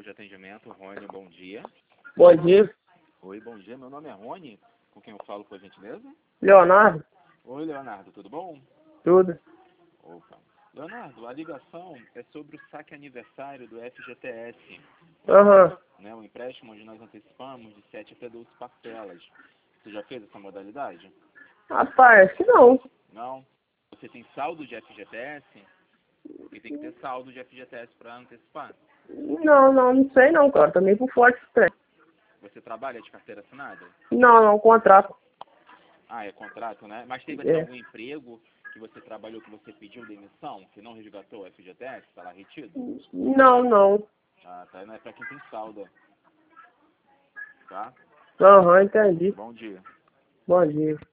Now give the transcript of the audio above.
de atendimento, Rony, bom dia. Bom dia. Oi, bom dia. Meu nome é Rony, com quem eu falo, por gentileza? Leonardo. Oi, Leonardo, tudo bom? Tudo. Opa. Leonardo, a ligação é sobre o saque aniversário do FGTS, Aham. né? O empréstimo onde nós antecipamos de 7 até 12 parcelas. Você já fez essa modalidade? Rapaz, acho que não. Não? Você tem saldo de FGTS? Porque tem que ter saldo de FGTS para antecipar. Não sei não, cara. Também por forte tem. Você trabalha de carteira assinada? Não, contrato. Ah, é contrato, né? Mas teve assim, É. algum emprego que você trabalhou, que você pediu demissão, que não resgatou o FGTS, está lá retido? Não. Ah, tá. Não é para quem tem saldo, tá? Aham, entendi. Bom dia. Bom dia.